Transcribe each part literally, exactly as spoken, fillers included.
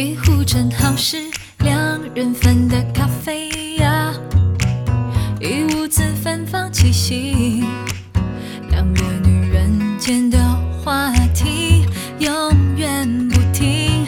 一壶正好是两人份的咖啡呀，一屋子芬芳气息，两个女人间的话题永远不停。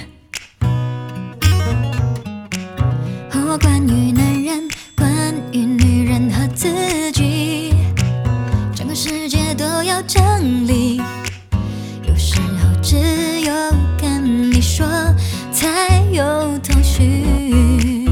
和关于男人，关于女人和自己，整个世界都要整理，有时候只有跟你说才有头绪。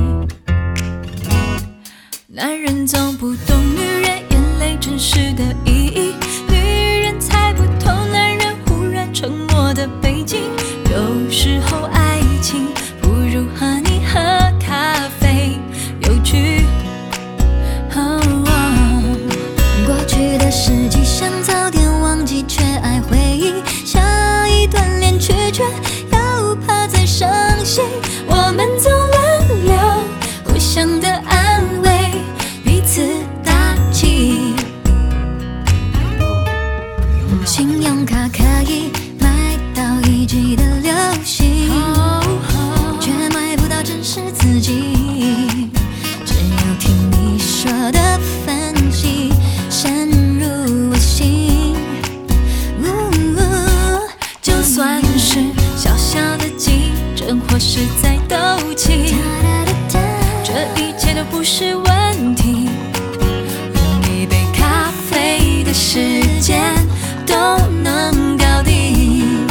男人总不懂女人眼泪真实的意义，女人才不懂男人忽然沉默的背景。有时候爱情不如和你喝咖啡有趣。哦哦，过去的事迹想早点忘记，却爱回忆，下一段恋曲却又怕再伤心。我们总轮流互相的安慰，彼此打气。信用卡可以买到一季的流行，却买不到真实自己。只有听你说的分析深入我心。就算是小小的竞争或是在斗气，这一切都不是问题。用一杯咖啡的时间都能搞定。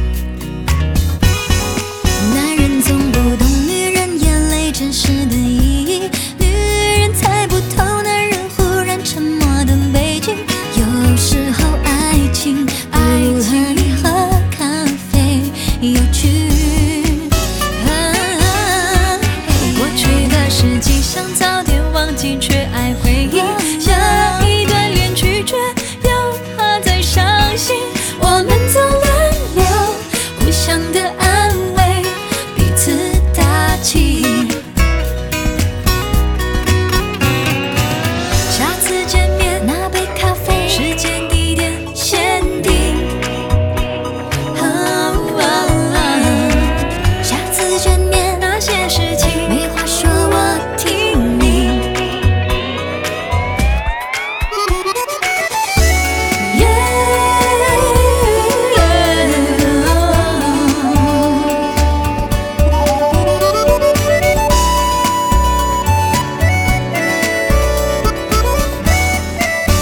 男人总不懂女人眼泪真实的意义，女人才不懂男人忽然沉默的背景。有时候爱情不如和你喝咖啡有趣。过去的事迹想早点忘记，却爱回忆，下一段恋曲却又怕再伤心。我们总轮流互相的安慰，彼此打气。下次见面拿杯咖啡，时间地点限定。哦哦哦，下次见面那些事情没话说我听你。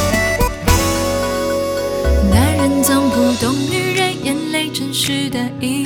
男人总不懂女人眼泪真实的意